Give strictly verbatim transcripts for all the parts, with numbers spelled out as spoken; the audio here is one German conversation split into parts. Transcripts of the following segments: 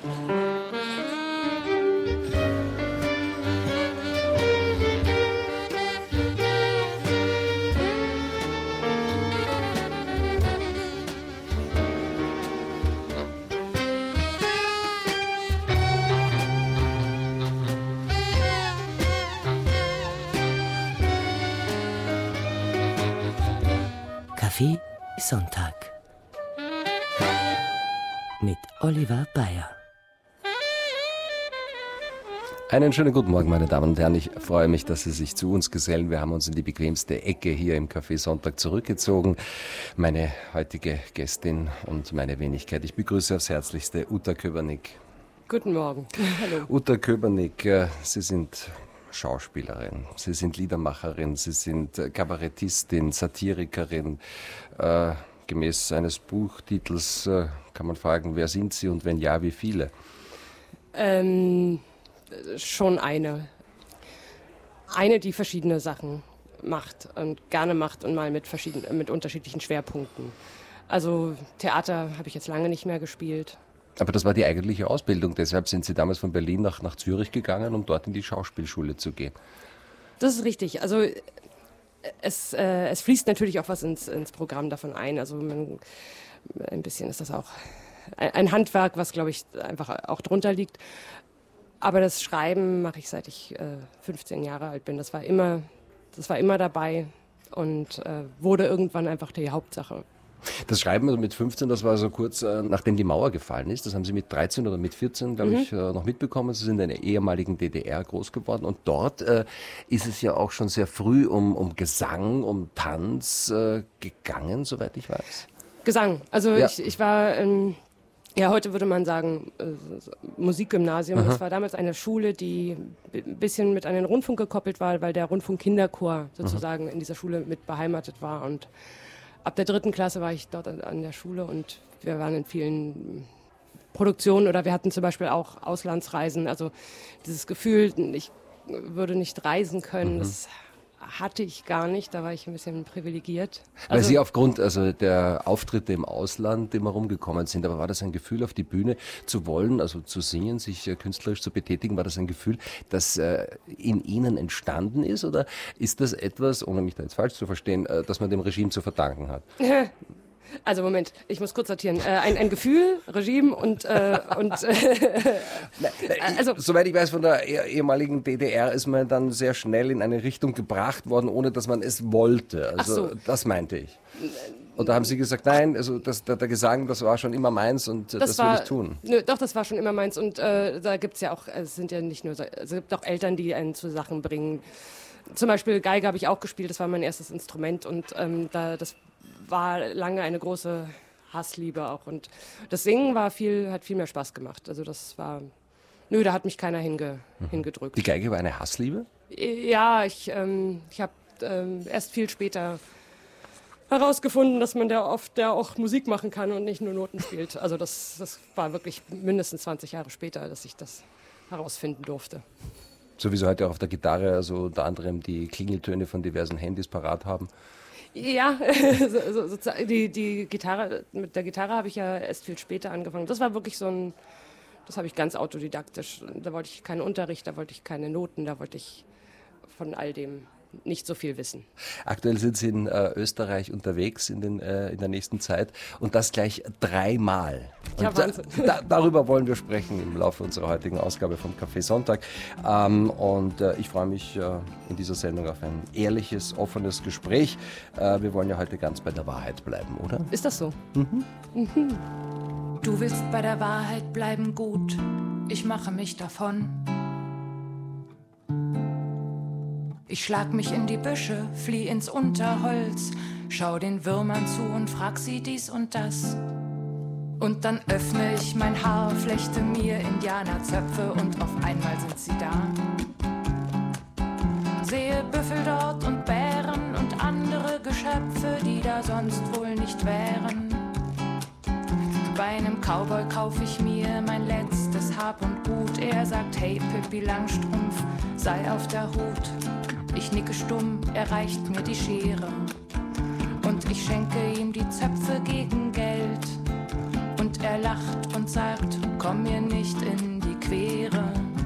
Kaffee Sonntag mit Oliver Bayer. Einen schönen guten Morgen, meine Damen und Herren. Ich freue mich, dass Sie sich zu uns gesellen. Wir haben uns in die bequemste Ecke hier im Café Sonntag zurückgezogen. Meine heutige Gästin und meine Wenigkeit. Ich begrüße aufs Herzlichste Uta Köbernick. Guten Morgen. Hallo. Uta Köbernick, Sie sind Schauspielerin, Sie sind Liedermacherin, Sie sind Kabarettistin, Satirikerin. Äh, gemäß eines Buchtitels äh, kann man fragen, wer sind Sie und wenn ja, wie viele? Ähm, schon eine. Eine, die verschiedene Sachen macht und gerne macht und mal mit, verschiedenen, mit unterschiedlichen Schwerpunkten. Also Theater habe ich jetzt lange nicht mehr gespielt. Aber das war die eigentliche Ausbildung, deshalb sind Sie damals von Berlin nach, nach Zürich gegangen, um dort in die Schauspielschule zu gehen. Das ist richtig. Also es, äh, es fließt natürlich auch was ins, ins Programm davon ein. Also man, ein bisschen ist das auch ein, ein Handwerk, was, glaube ich, einfach auch drunter liegt. Aber das Schreiben mache ich, seit ich äh, fünfzehn Jahre alt bin. Das war immer, das war immer dabei und äh, wurde irgendwann einfach die Hauptsache. Das Schreiben also mit fünfzehn, das war so kurz äh, nachdem die Mauer gefallen ist. Das haben Sie mit dreizehn oder mit vierzehn, glaube mhm. ich, äh, noch mitbekommen. Sie sind in der ehemaligen D D R groß geworden. Und dort äh, ist es ja auch schon sehr früh um, um Gesang, um Tanz äh, gegangen, soweit ich weiß. Gesang. Also ja. ich, ich war, ähm, ja, heute würde man sagen, äh, Musikgymnasium. Aha. Das war damals eine Schule, die ein bisschen mit an den Rundfunk gekoppelt war, weil der Rundfunk-Kinderchor sozusagen Aha. in dieser Schule mit beheimatet war. Und ab der dritten Klasse war ich dort an der Schule und wir waren in vielen Produktionen oder wir hatten zum Beispiel auch Auslandsreisen. Also dieses Gefühl, ich würde nicht reisen können, mhm. das hatte ich gar nicht. Da war ich ein bisschen privilegiert. Weil also, Sie aufgrund also der Auftritte im Ausland immer rumgekommen sind. Aber war das ein Gefühl, auf die Bühne zu wollen, also zu singen, sich äh, künstlerisch zu betätigen? War das ein Gefühl, das äh, in Ihnen entstanden ist? Oder ist das etwas, ohne mich da jetzt falsch zu verstehen, äh, das man dem Regime zu verdanken hat? Also Moment, ich muss kurz sortieren. Äh, ein, ein Gefühl, Regime und... Äh, und äh, nein, nein, also, soweit ich weiß, von der ehemaligen D D R ist man dann sehr schnell in eine Richtung gebracht worden, ohne dass man es wollte. Also so. Das meinte ich. Und da haben Sie gesagt, nein, also das, der, der Gesang, das war schon immer meins und das, das war, will ich tun. Nö, doch, das war schon immer meins. Und äh, da gibt es ja auch, es sind ja nicht nur, es gibt auch Eltern, die einen zu Sachen bringen. Zum Beispiel Geige habe ich auch gespielt, das war mein erstes Instrument und ähm, da das war lange eine große Hassliebe auch. Und das Singen war viel, hat viel mehr Spaß gemacht. Also das war, nö, da hat mich keiner hinge, mhm. hingedrückt. Die Geige war eine Hassliebe? Ja, ich, ähm, ich habe ähm, erst viel später herausgefunden, dass man da oft ja auch Musik machen kann und nicht nur Noten spielt. Also das, das war wirklich mindestens zwanzig Jahre später, dass ich das herausfinden durfte. Sowieso heute auch auf der Gitarre, also unter anderem die Klingeltöne von diversen Handys parat haben. Ja, so, so, die, die Gitarre, mit der Gitarre habe ich ja erst viel später angefangen. Das war wirklich so ein, das habe ich ganz autodidaktisch. Da wollte ich keinen Unterricht, da wollte ich keine Noten, da wollte ich von all dem nicht so viel wissen. Aktuell sind Sie in äh, Österreich unterwegs in, den, äh, in der nächsten Zeit und das gleich dreimal. Ja, und da, da, darüber wollen wir sprechen im Laufe unserer heutigen Ausgabe vom Café Sonntag. Ähm, und äh, ich freue mich äh, in dieser Sendung auf ein ehrliches, offenes Gespräch. Äh, wir wollen ja heute ganz bei der Wahrheit bleiben, oder? Ist das so? Mhm. Mhm. Du willst bei der Wahrheit bleiben, gut. Ich mache mich davon. Ich schlag mich in die Büsche, flieh ins Unterholz, schau den Würmern zu und frag sie dies und das. Und dann öffne ich mein Haar, flechte mir Indianerzöpfe und auf einmal sind sie da. Sehe Büffel dort und Bären und andere Geschöpfe, die da sonst wohl nicht wären. Bei einem Cowboy kauf ich mir mein letztes Hab und Gut. Er sagt, hey Pippi Langstrumpf, sei auf der Hut. Ich nicke stumm, er reicht mir die Schere und ich schenke ihm die Zöpfe gegen Geld. Und Er lacht und sagt, komm mir nicht in die Quere.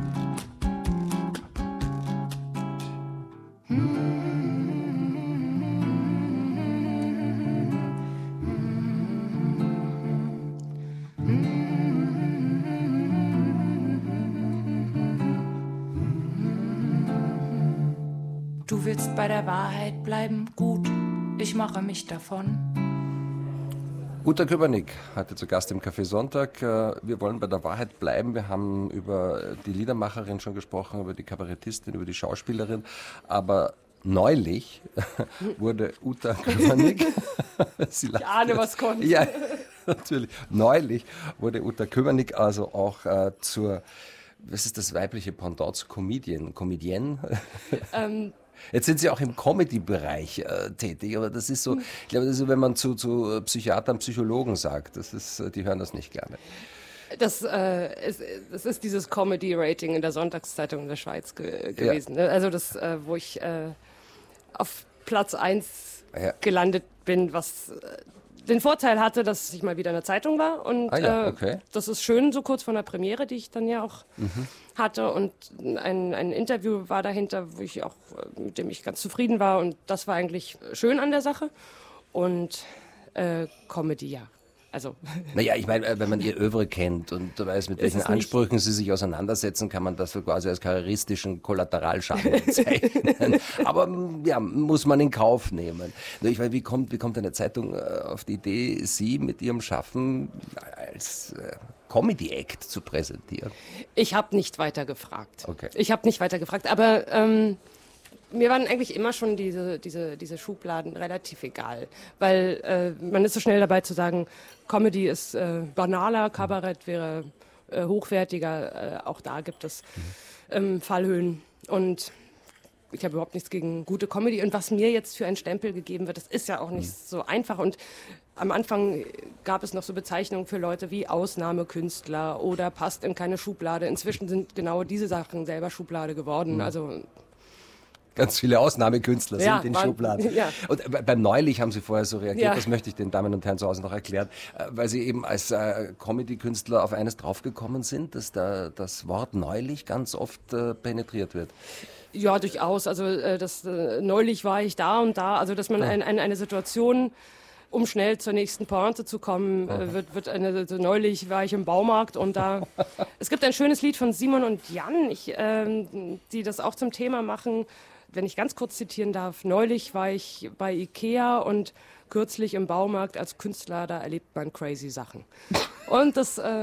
Du willst bei der Wahrheit bleiben, gut, ich mache mich davon. Uta Köbernick heute zu Gast im Café Sonntag. Wir wollen bei der Wahrheit bleiben. Wir haben über die Liedermacherin schon gesprochen, über die Kabarettistin, über die Schauspielerin. Aber neulich wurde Uta Köbernick... ich ahne, was kommt. Ja, natürlich. Neulich wurde Uta Köbernick also auch äh, zur... Was ist das weibliche Pendant zu Comedian? Comedienne? Ähm... Jetzt sind Sie auch im Comedy-Bereich äh, tätig, aber das ist so, ich glaube, das ist so, wenn man zu, zu Psychiatern, Psychologen sagt, das ist, die hören das nicht gerne. Das, äh, ist, das ist dieses Comedy-Rating in der Sonntagszeitung in der Schweiz ge- gewesen. Ja. Also das, äh, wo ich äh, auf Platz eins ja. gelandet bin, was... Äh, den Vorteil hatte, dass ich mal wieder in der Zeitung war und ah ja, okay. äh, das ist schön, so kurz vor der Premiere, die ich dann ja auch mhm. hatte und ein, ein Interview war dahinter, wo ich auch, mit dem ich ganz zufrieden war und das war eigentlich schön an der Sache und äh, Comedy, ja. Also. Naja, ich meine, wenn man ihr Övre kennt und weiß, mit welchen Ansprüchen sie sich auseinandersetzen, kann man das so quasi als karrieristischen Kollateralschaden bezeichnen. Aber ja, muss man in Kauf nehmen. Ich meine, wie kommt, wie kommt eine Zeitung auf die Idee, Sie mit Ihrem Schaffen als äh, Comedy-Act zu präsentieren? Ich habe nicht weiter gefragt. Okay. Ich habe nicht weiter gefragt, aber... Ähm, mir waren eigentlich immer schon diese, diese, diese Schubladen relativ egal, weil äh, man ist so schnell dabei zu sagen, Comedy ist äh, banaler, Kabarett wäre äh, hochwertiger, äh, auch da gibt es ähm, Fallhöhen und ich habe überhaupt nichts gegen gute Comedy und was mir jetzt für einen Stempel gegeben wird, das ist ja auch nicht so einfach und am Anfang gab es noch so Bezeichnungen für Leute wie Ausnahmekünstler oder passt in keine Schublade. Inzwischen sind genau diese Sachen selber Schublade geworden, mhm. also Ganz viele Ausnahmekünstler ja, sind in waren, Schubladen. Ja. Und beim Neulich haben Sie vorher so reagiert, ja. das möchte ich den Damen und Herren zu Hause noch erklären, weil Sie eben als äh, Comedy-Künstler auf eines draufgekommen sind, dass da das Wort neulich ganz oft äh, penetriert wird. Ja, durchaus. Also äh, das äh, neulich war ich da und da, also dass man ja. ein, ein, eine Situation... Um schnell zur nächsten Pointe zu kommen, äh, wird, wird eine, so neulich war ich im Baumarkt und da, es gibt ein schönes Lied von Simon und Jan, ich, ähm, die das auch zum Thema machen, wenn ich ganz kurz zitieren darf, neulich war ich bei Ikea und kürzlich im Baumarkt als Künstler, da erlebt man crazy Sachen. Und das... Äh,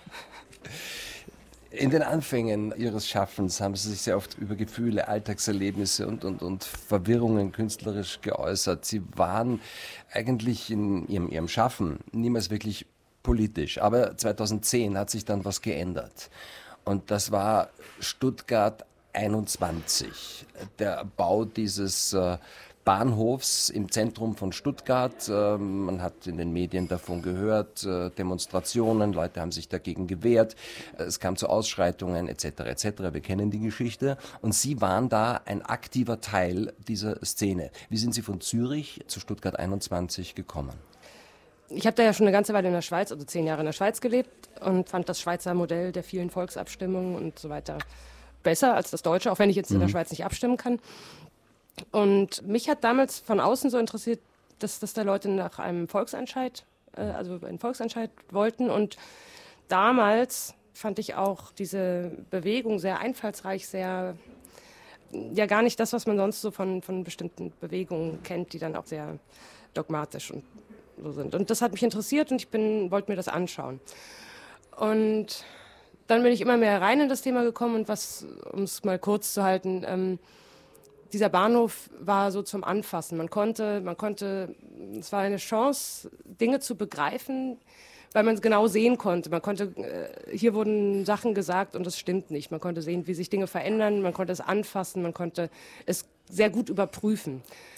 In den Anfängen Ihres Schaffens haben Sie sich sehr oft über Gefühle, Alltagserlebnisse und, und, und Verwirrungen künstlerisch geäußert. Sie waren eigentlich in Ihrem, Ihrem Schaffen niemals wirklich politisch. Aber zweitausendzehn hat sich dann was geändert. Und das war Stuttgart einundzwanzig. Der Bau dieses äh, Bahnhofs im Zentrum von Stuttgart. Äh, man hat in den Medien davon gehört, äh, Demonstrationen, Leute haben sich dagegen gewehrt, äh, es kam zu Ausschreitungen et cetera et cetera. Wir kennen die Geschichte und Sie waren da ein aktiver Teil dieser Szene. Wie sind Sie von Zürich zu Stuttgart einundzwanzig gekommen? Ich habe da ja schon eine ganze Weile in der Schweiz, also zehn Jahre in der Schweiz gelebt und fand das Schweizer Modell der vielen Volksabstimmungen und so weiter besser als das Deutsche, auch wenn ich jetzt mhm. in der Schweiz nicht abstimmen kann. Und mich hat damals von außen so interessiert, dass, dass da Leute nach einem Volksentscheid, äh, also einen Volksentscheid wollten. Und damals fand ich auch diese Bewegung sehr einfallsreich, sehr, ja gar nicht das, was man sonst so von, von bestimmten Bewegungen kennt, die dann auch sehr dogmatisch und so sind. Und das hat mich interessiert und ich bin, wollte mir das anschauen. Und dann bin ich immer mehr rein in das Thema gekommen und was, um es mal kurz zu halten, ähm, dieser Bahnhof war so zum Anfassen. Man konnte, man konnte, es war eine Chance, Dinge zu begreifen, weil man es genau sehen konnte. Man konnte, äh, hier wurden Sachen gesagt und das stimmt nicht. Man konnte sehen, wie sich Dinge verändern, man konnte es anfassen, man konnte es sehr gut überprüfen.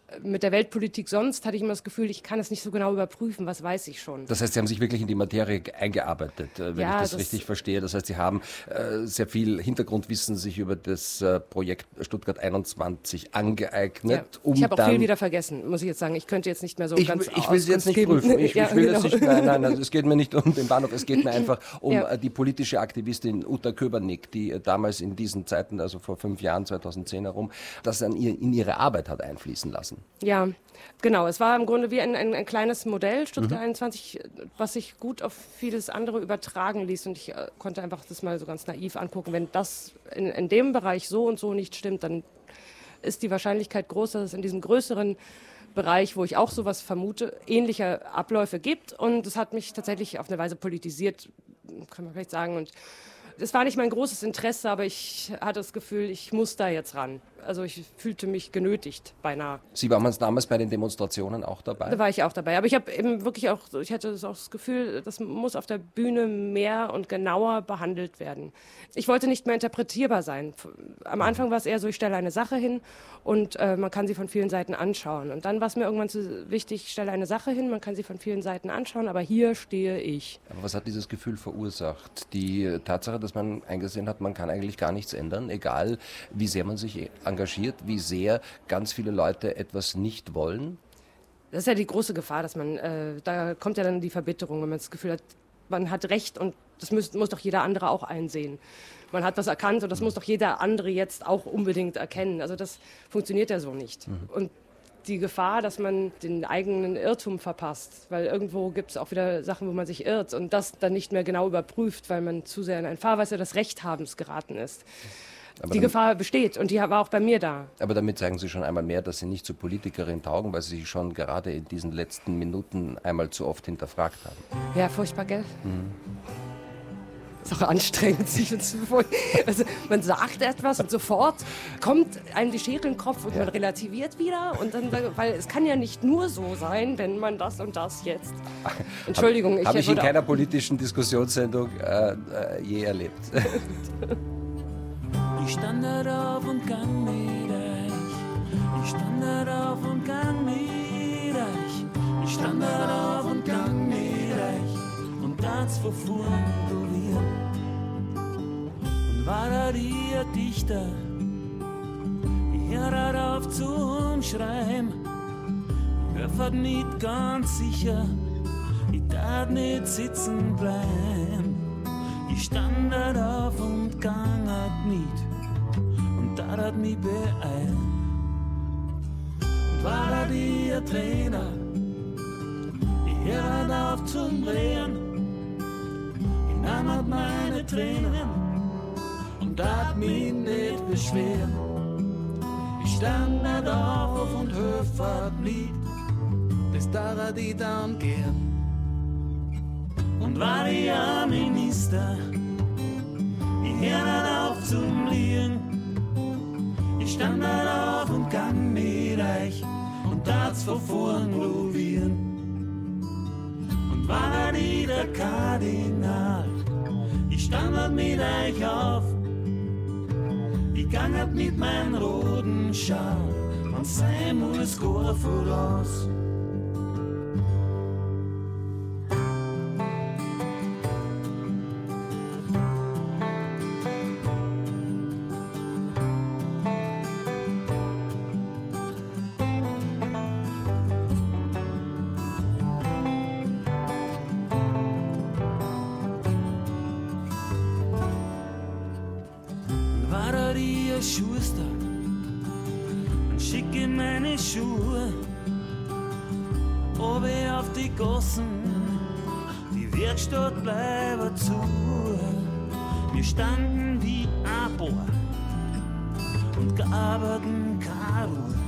mit der Weltpolitik sonst hatte ich immer das Gefühl, ich kann es nicht so genau überprüfen, was weiß ich schon. Das heißt, Sie haben sich wirklich in die Materie eingearbeitet, wenn ja, ich das, das richtig verstehe. Das heißt, Sie haben äh, sehr viel Hintergrundwissen sich über das äh, Projekt Stuttgart einundzwanzig angeeignet. Ja. Um ich habe auch viel wieder vergessen, muss ich jetzt sagen. Ich könnte jetzt nicht mehr so ich, ganz Ich will Sie jetzt nicht geben. prüfen. Ich, ja, ich will genau. das nicht, nein, nein, also es geht mir nicht um den Bahnhof, es geht mir einfach um ja. die politische Aktivistin Uta Köbernick, die damals in diesen Zeiten, also vor fünf Jahren, zweitausendzehn herum, das an ihr, in ihre Arbeit hat einfließen lassen. Ja, genau. Es war im Grunde wie ein, ein, ein kleines Modell, Stuttgart mhm. einundzwanzig, was sich gut auf vieles andere übertragen ließ. Und ich äh, konnte einfach das mal so ganz naiv angucken. Wenn das in, in dem Bereich so und so nicht stimmt, dann ist die Wahrscheinlichkeit groß, dass es in diesem größeren Bereich, wo ich auch sowas vermute, ähnliche Abläufe gibt. Und das hat mich tatsächlich auf eine Weise politisiert, kann man vielleicht sagen. Und es war nicht mein großes Interesse, aber ich hatte das Gefühl, ich muss da jetzt ran. Also ich fühlte mich genötigt, beinahe. Sie waren damals bei den Demonstrationen auch dabei? Da war ich auch dabei. Aber ich habe eben wirklich auch, ich hatte auch das Gefühl, das muss auf der Bühne mehr und genauer behandelt werden. Ich wollte nicht mehr interpretierbar sein. Am Anfang war es eher so, ich stelle eine Sache hin und äh, man kann sie von vielen Seiten anschauen. Und dann war es mir irgendwann so wichtig, ich stelle eine Sache hin, man kann sie von vielen Seiten anschauen, aber hier stehe ich. Aber was hat dieses Gefühl verursacht? Die Tatsache, dass man eingesehen hat, man kann eigentlich gar nichts ändern, egal wie sehr man sich engagiert, wie sehr ganz viele Leute etwas nicht wollen? Das ist ja die große Gefahr, dass man, äh, da kommt ja dann die Verbitterung, wenn man das Gefühl hat, man hat Recht und das muss, muss doch jeder andere auch einsehen. Man hat was erkannt und das muss doch jeder andere jetzt auch unbedingt erkennen. Also das funktioniert ja so nicht. Mhm. Und die Gefahr, dass man den eigenen Irrtum verpasst, weil irgendwo gibt es auch wieder Sachen, wo man sich irrt und das dann nicht mehr genau überprüft, weil man zu sehr in ein Fahrwasser des Rechthabens geraten ist. Aber die dann, Gefahr besteht und die war auch bei mir da. Aber damit zeigen Sie schon einmal mehr, dass Sie nicht zur Politikerin taugen, weil Sie sich schon gerade in diesen letzten Minuten einmal zu oft hinterfragt haben. Ja, furchtbar, gell? Mhm. Ist auch anstrengend. Also, man sagt etwas und sofort kommt einem die Schere in den Kopf und ja. man relativiert wieder. Und dann, weil es kann ja nicht nur so sein, wenn man das und das jetzt. Entschuldigung. Habe ich, hab ich in keiner politischen Diskussionssendung äh, äh, je erlebt. Ich stand da auf und gang mit euch. Ich stand da auf und gang mit euch. Ich stand da auf und gang mit euch. Und das verfuhren du wir. Und war da ihr Dichter, ich hör auf zu umschreiben. Ich hör nicht ganz sicher, ich darf nicht sitzen bleiben. Ich stand da auf und gang mit. Da hat mich beeilt. Und war da die Trainer, ich hör auf zum Drehen. Ich nahm halt meine Tränen und hat mich nicht beschweren. Ich stand da auf und höfert Lied, das da die dann gern. Und war ich ein Minister, ich hör auf zum Liegen. Ich stand da auf und gang mit euch und das verfuhren probieren. Und war da nie der Kardinal, ich stand halt mit euch auf. Ich gang halt mit meinem roten Schal und sein muss gar voraus. Schuster und schicke meine Schuhe oben auf die Gossen, die Werkstatt bleibt zu. Wir standen wie ein Bohr und gearbeiten keine Ruhe.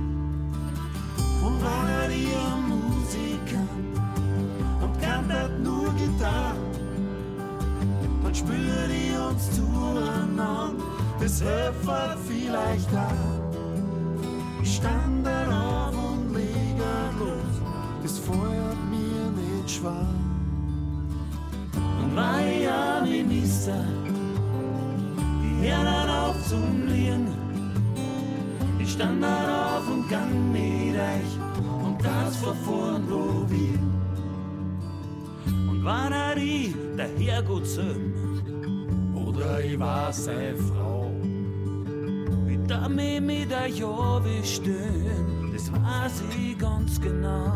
Und war ihr Musikant und kanntet nur Gitarre, dann spürt ihr uns zueinander. Das Helfer vielleicht da. Ich stand da auf und leg los, das feuert mir nicht schwer. Und war ich ein Minister, die hör auf zum Liegen. Ich stand da auf und gang mit reich und das verfahren probieren. Und wenn er ich der Herrgott söhn oder ich war seine Frau, wie da mich mit der Jahwe stehen, das weiß ich ganz genau.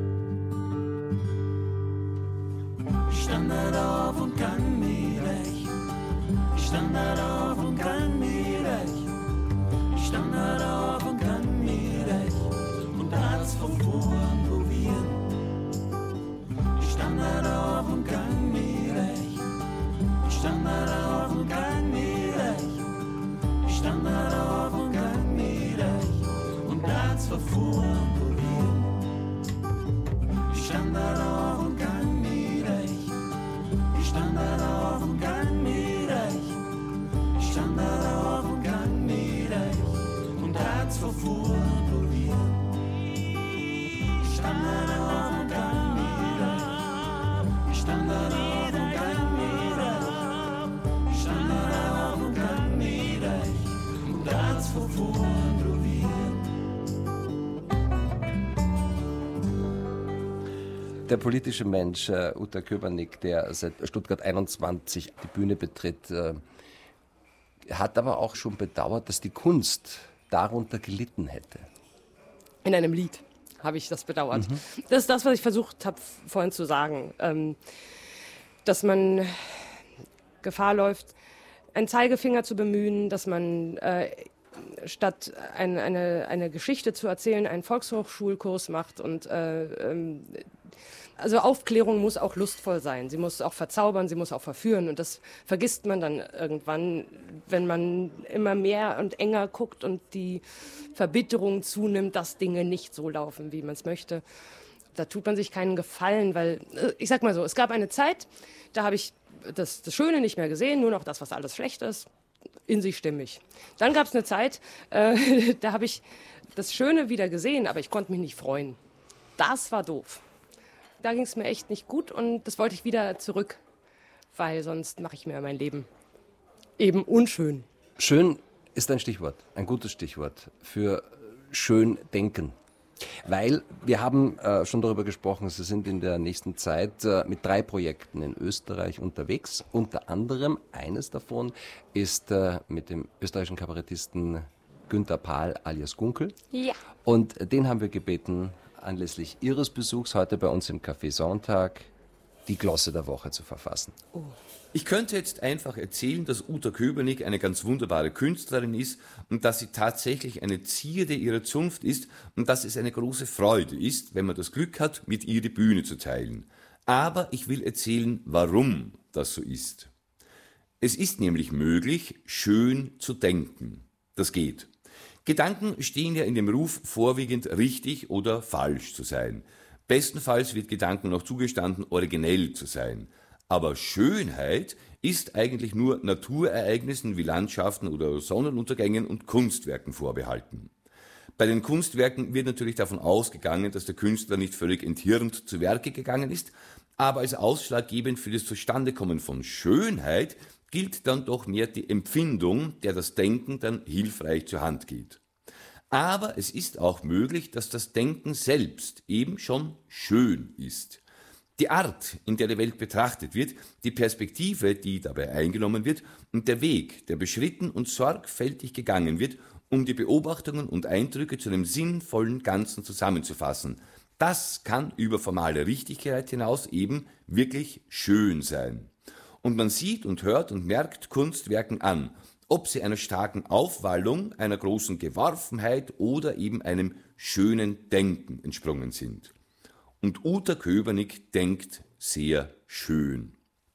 Ich stand da auf und kann mich recht. Ich stand da auf und kann mich recht. Ich stand da auf und kann mich recht. Und hat's verfahren probieren. Ich stand da auf und kann mich recht. Ich stand da auf und kann mich recht. Ich stand da auf und kann mich recht. Und hat's verfahren probieren. Ich stand da auf und kann mich recht. Ich stand da auf und kann mich recht. Ich stand da auf und kann mich recht. Und hat's verfahren probieren. Ich stand da auf und kann mich recht. Ich stand da auf und kann mich recht. Ich stand da auf und kann mich recht. Und hat's verfahren probieren. Der politische Mensch äh, Uta Köbernick, der seit Stuttgart einundzwanzig die Bühne betritt, äh, hat aber auch schon bedauert, dass die Kunst darunter gelitten hätte. In einem Lied habe ich das bedauert. Mhm. Das ist das, was ich versucht habe vorhin zu sagen. Ähm, dass man Gefahr läuft, einen Zeigefinger zu bemühen, dass man äh, statt ein, eine, eine Geschichte zu erzählen, einen Volkshochschulkurs macht. Und äh, ähm, also Aufklärung muss auch lustvoll sein. Sie muss auch verzaubern, sie muss auch verführen. Und das vergisst man dann irgendwann, wenn man immer mehr und enger guckt und die Verbitterung zunimmt, dass Dinge nicht so laufen, wie man es möchte. Da tut man sich keinen Gefallen, weil, ich sag mal so, es gab eine Zeit, da habe ich das, das Schöne nicht mehr gesehen, nur noch das, was alles schlecht ist, in sich stimmig. Dann gab es eine Zeit, äh, da habe ich das Schöne wieder gesehen, aber ich konnte mich nicht freuen. Das war doof. Da ging es mir echt nicht gut und das wollte ich wieder zurück, weil sonst mache ich mir mein Leben eben unschön. Schön ist ein Stichwort, ein gutes Stichwort für schön denken. Weil wir haben äh, schon darüber gesprochen, Sie sind in der nächsten Zeit äh, mit drei Projekten in Österreich unterwegs. Unter anderem, eines davon ist äh, mit dem österreichischen Kabarettisten Günther Pahl alias Gunkel. Ja. Und den haben wir gebeten, anlässlich Ihres Besuchs heute bei uns im Café Sonntag die Glosse der Woche zu verfassen. Oh. Ich könnte jetzt einfach erzählen, dass Uta Köbernick eine ganz wunderbare Künstlerin ist und dass sie tatsächlich eine Zierde ihrer Zunft ist und dass es eine große Freude ist, wenn man das Glück hat, mit ihr die Bühne zu teilen. Aber ich will erzählen, warum das so ist. Es ist nämlich möglich, schön zu denken. Das geht. Gedanken stehen ja in dem Ruf, vorwiegend richtig oder falsch zu sein. Bestenfalls wird Gedanken noch zugestanden, originell zu sein. Aber Schönheit ist eigentlich nur Naturereignissen wie Landschaften oder Sonnenuntergängen und Kunstwerken vorbehalten. Bei den Kunstwerken wird natürlich davon ausgegangen, dass der Künstler nicht völlig enthirnt zu Werke gegangen ist, aber als ausschlaggebend für das Zustandekommen von Schönheit gilt dann doch mehr die Empfindung, der das Denken dann hilfreich zur Hand geht. Aber es ist auch möglich, dass das Denken selbst eben schon schön ist. Die Art, in der die Welt betrachtet wird, die Perspektive, die dabei eingenommen wird und der Weg, der beschritten und sorgfältig gegangen wird, um die Beobachtungen und Eindrücke zu einem sinnvollen Ganzen zusammenzufassen, das kann über formale Richtigkeit hinaus eben wirklich schön sein. Und man sieht und hört und merkt Kunstwerken an, ob sie einer starken Aufwallung, einer großen Geworfenheit oder eben einem schönen Denken entsprungen sind. Und Uta Köbernick denkt sehr schön.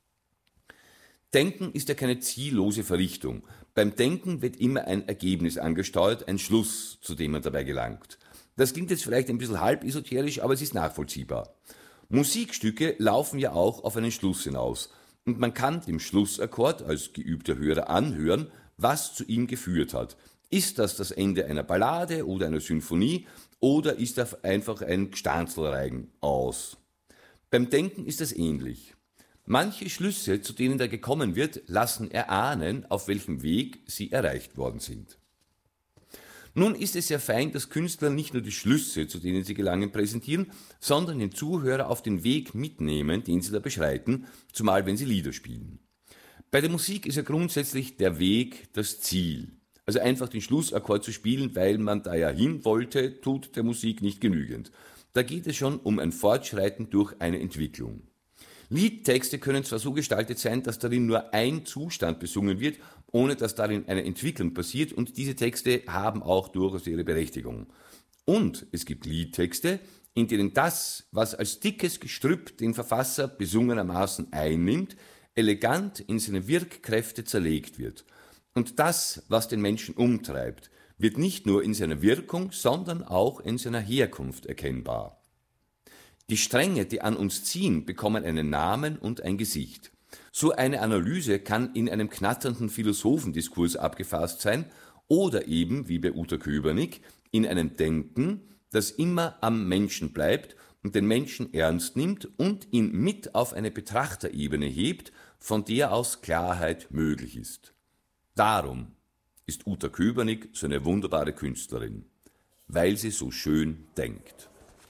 Denken ist ja keine ziellose Verrichtung. Beim Denken wird immer ein Ergebnis angesteuert, ein Schluss, zu dem man dabei gelangt. Das klingt jetzt vielleicht ein bisschen halb esoterisch, aber es ist nachvollziehbar. Musikstücke laufen ja auch auf einen Schluss hinaus. Und man kann dem Schlussakkord als geübter Hörer anhören, was zu ihm geführt hat. Ist das das Ende einer Ballade oder einer Symphonie oder ist das einfach ein Gstanzlreigen aus? Beim Denken ist es ähnlich. Manche Schlüsse, zu denen da gekommen wird, lassen erahnen, auf welchem Weg sie erreicht worden sind. Nun ist es sehr fein, dass Künstler nicht nur die Schlüsse, zu denen sie gelangen, präsentieren, sondern den Zuhörer auf den Weg mitnehmen, den sie da beschreiten, zumal wenn sie Lieder spielen. Bei der Musik ist ja grundsätzlich der Weg das Ziel. Also einfach den Schlussakkord zu spielen, weil man da ja hin wollte, tut der Musik nicht genügend. Da geht es schon um ein Fortschreiten durch eine Entwicklung. Liedtexte können zwar so gestaltet sein, dass darin nur ein Zustand besungen wird, ohne dass darin eine Entwicklung passiert, und diese Texte haben auch durchaus ihre Berechtigung. Und es gibt Liedtexte, in denen das, was als dickes Gestrüpp den Verfasser besungenermaßen einnimmt, elegant in seine Wirkkräfte zerlegt wird. Und das, was den Menschen umtreibt, wird nicht nur in seiner Wirkung, sondern auch in seiner Herkunft erkennbar. Die Stränge, die an uns ziehen, bekommen einen Namen und ein Gesicht. So eine Analyse kann in einem knatternden Philosophendiskurs abgefasst sein oder eben, wie bei Uta Köbernick, in einem Denken, das immer am Menschen bleibt und den Menschen ernst nimmt und ihn mit auf eine Betrachterebene hebt, von der aus Klarheit möglich ist. Darum ist Uta Köbernick so eine wunderbare Künstlerin, weil sie so schön denkt.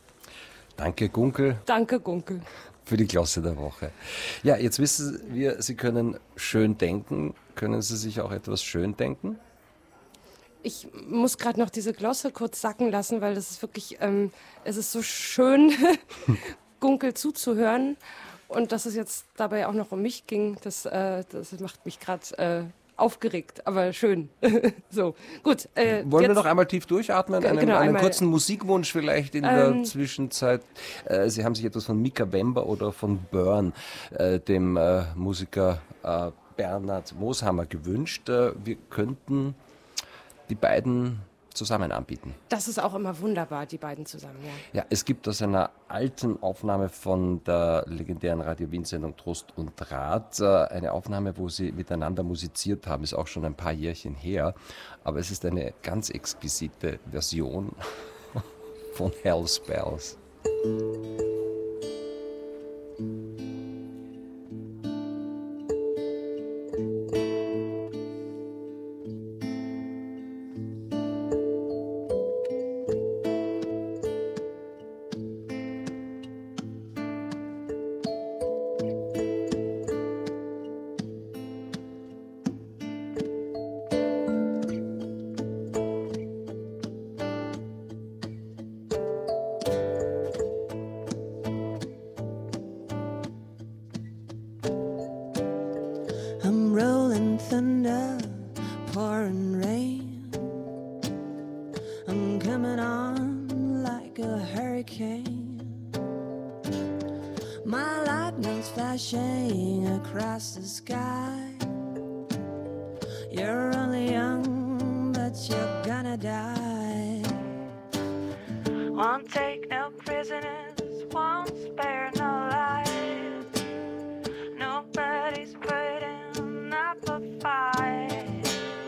Danke, Gunkel. Danke, Gunkel. Für die Glosse der Woche. Ja, jetzt wissen wir, Sie können schön denken. Können Sie sich auch etwas schön denken? Ich muss gerade noch diese Glosse kurz sacken lassen, weil das ist wirklich, ähm, es ist so schön, Gunkel zuzuhören. Und dass es jetzt dabei auch noch um mich ging, das, äh, das macht mich gerade äh, aufgeregt, aber schön. So, gut. Äh, Wollen jetzt, wir noch einmal tief durchatmen? G- Einen, genau, einen einmal- kurzen Musikwunsch vielleicht in Ähm, der Zwischenzeit. Äh, Sie haben sich etwas von Mika Wember oder von Börn, äh, dem äh, Musiker äh, Bernhard Mooshammer, gewünscht. Äh, wir könnten die beiden zusammen anbieten. Das ist auch immer wunderbar, die beiden zusammen, ja. Ja, es gibt aus einer alten Aufnahme von der legendären Radio-Wien-Sendung Trost und Rat äh, eine Aufnahme, wo sie miteinander musiziert haben, ist auch schon ein paar Jährchen her, aber es ist eine ganz exquisite Version von Hell's Bells. I'm rolling thunder, pouring rain. I'm coming on like a hurricane. My lightning's flashing across the sky. You're only young, but you're gonna die. Won't take no prisoners, won't spare no life. Nobody's putting up a fight.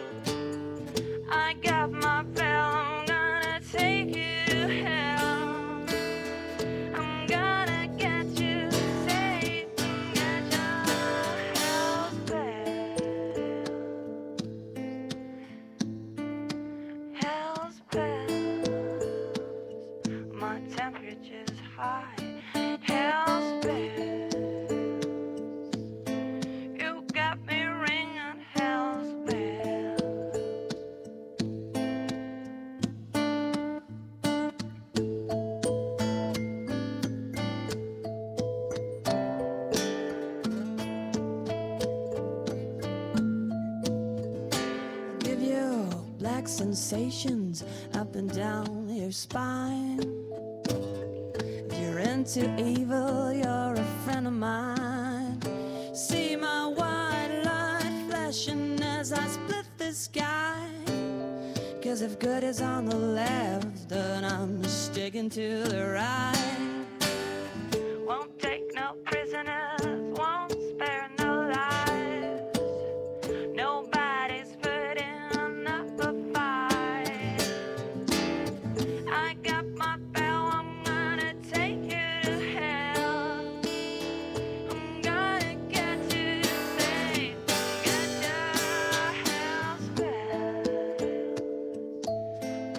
I got my bell, I'm gonna take you to hell. I'm gonna get you safe and get your hell's bell. Hell's bells, my temperature's high. Hell's bells, you got me ringing hell's bells. Give you black sensations up and down your spine. If you're into evil, you're a friend of mine. See my white light flashing as I split the sky. Cause if good is on the left, then I'm sticking to the right. Won't take no prisoners, won't spare no lives. Nobody's putting up a fight. I got my bell, I'm gonna take you to hell. I'm gonna get you safe, get your hell's bells.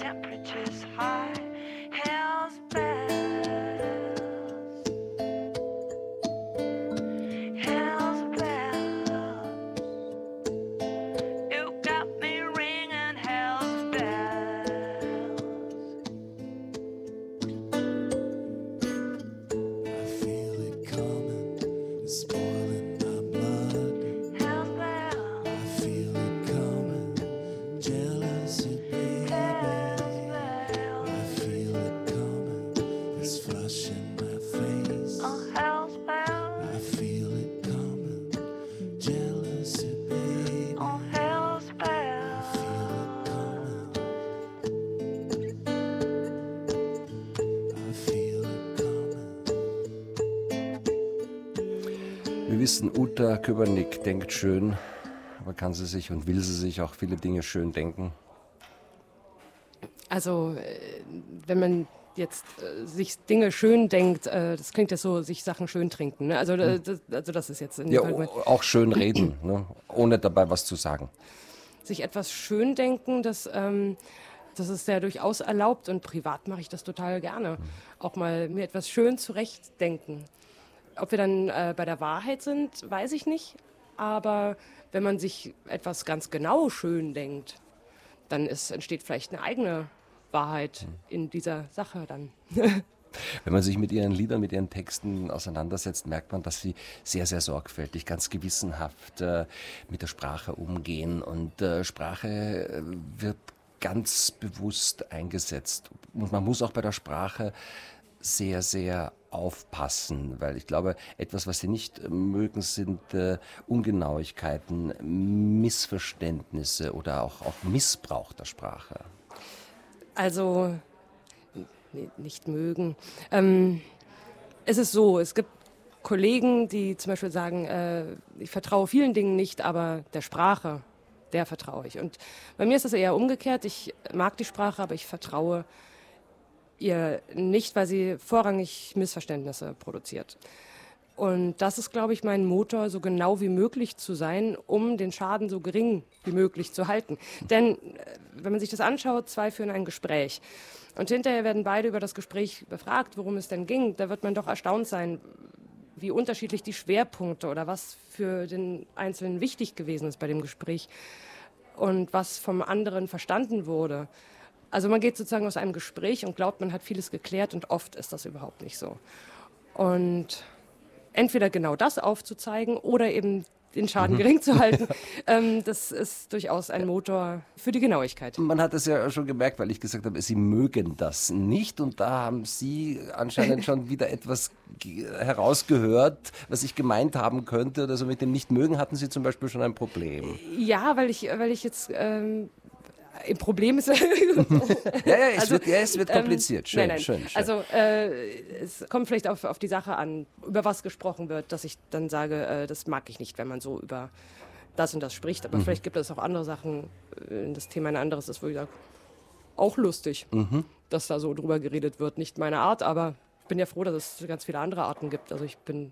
Wir wissen, Uta Köbernick denkt schön, aber kann sie sich und will sie sich auch viele Dinge schön denken? Also, wenn man jetzt äh, sich Dinge schön denkt, äh, das klingt ja so, sich Sachen schön trinken. Ne? Also, äh, das, also das ist jetzt in dem Ja, Fall o- auch schön reden, ne? Ohne dabei was zu sagen. sich etwas schön denken, das, ähm, das ist ja durchaus erlaubt und privat mache ich das total gerne. Auch mal mir etwas schön zurechtdenken. Ob wir dann äh, bei der Wahrheit sind, weiß ich nicht. Aber wenn man sich etwas ganz genau schön denkt, dann ist, entsteht vielleicht eine eigene Wahrheit in dieser Sache dann. Wenn man sich mit ihren Liedern, mit ihren Texten auseinandersetzt, merkt man, dass sie sehr, sehr sorgfältig, ganz gewissenhaft äh, mit der Sprache umgehen. Und äh, Sprache äh, wird ganz bewusst eingesetzt. Und man muss auch bei der Sprache sehr, sehr aufpassen, weil ich glaube, etwas, was sie nicht äh, mögen, sind äh, Ungenauigkeiten, Missverständnisse oder auch, auch Missbrauch der Sprache. Also, nee, nicht mögen. Ähm, es ist so, es gibt Kollegen, die zum Beispiel sagen, äh, ich vertraue vielen Dingen nicht, aber der Sprache, der vertraue ich. Und bei mir ist es eher umgekehrt. Ich mag die Sprache, aber ich vertraue ihr nicht, weil sie vorrangig Missverständnisse produziert. Und das ist, glaube ich, mein Motor, so genau wie möglich zu sein, um den Schaden so gering wie möglich zu halten. Denn äh, wenn man sich das anschaut, zwei führen ein Gespräch. Und hinterher werden beide über das Gespräch befragt, worum es denn ging. Da wird man doch erstaunt sein, wie unterschiedlich die Schwerpunkte oder was für den Einzelnen wichtig gewesen ist bei dem Gespräch und was vom anderen verstanden wurde. Also man geht sozusagen aus einem Gespräch und glaubt, man hat vieles geklärt und oft ist das überhaupt nicht so. Und entweder genau das aufzuzeigen oder eben den Schaden Mhm. gering zu halten, ähm, das ist durchaus ein Motor für die Genauigkeit. Man hat es ja schon gemerkt, weil ich gesagt habe, Sie mögen das nicht. Und da haben Sie anscheinend schon wieder etwas ge- herausgehört, was ich gemeint haben könnte. Oder so mit dem Nicht-Mögen hatten Sie zum Beispiel schon ein Problem. Ja, weil ich, weil ich jetzt... Ähm, Im Problem ist... Ja, ja, es, Also, wird, ja, es wird ähm, kompliziert. Schön, nein, nein. schön, schön. Also äh, es kommt vielleicht auf, auf die Sache an, über was gesprochen wird, dass ich dann sage, äh, das mag ich nicht, wenn man so über das und das spricht. Aber Mhm. vielleicht gibt es auch andere Sachen, äh, das Thema ein anderes ist, wo ich sage, auch lustig, Mhm. dass da so drüber geredet wird. Nicht meine Art, aber ich bin ja froh, dass es ganz viele andere Arten gibt. Also ich bin...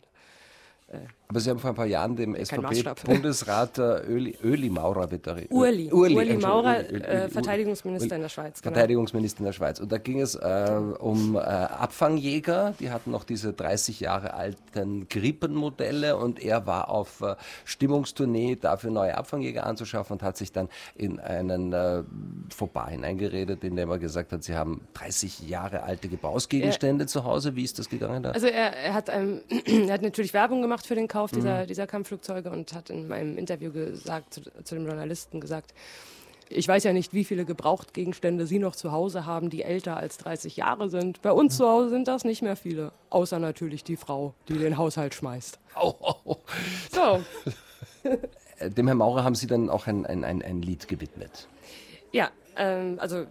Aber Sie haben vor ein paar Jahren dem Kein Maßstab. SVP-Bundesrat äh, Öli, Öli Maurer, bitte. Urli, Urli, Urli Entschuldigung, Maurer, Öli, Öli, äh, Öli, Verteidigungsminister Öli, in der Schweiz. Genau. Verteidigungsminister in der Schweiz. Und da ging es äh, um äh, Abfangjäger, die hatten noch diese dreißig Jahre alten Grippenmodelle und er war auf äh, Stimmungstournee, dafür neue Abfangjäger anzuschaffen und hat sich dann in einen äh, Fauxpas hineingeredet, indem er gesagt hat, sie haben dreißig Jahre alte Gebrauchsgegenstände zu Hause. Wie ist das gegangen da? Also er, er, hat, ähm, er hat natürlich Werbung gemacht für den Kauf dieser, dieser Kampfflugzeuge und hat in meinem Interview gesagt, zu, zu dem Journalisten gesagt, ich weiß ja nicht, wie viele Gebrauchtgegenstände Sie noch zu Hause haben, die älter als dreißig Jahre sind. Bei uns zu Hause sind das nicht mehr viele, außer natürlich die Frau, die den Haushalt schmeißt. Oh, oh, oh. So, Äh, Dem Herrn Maurer haben Sie dann auch ein, ein, ein, ein Lied gewidmet. ja, ähm, also...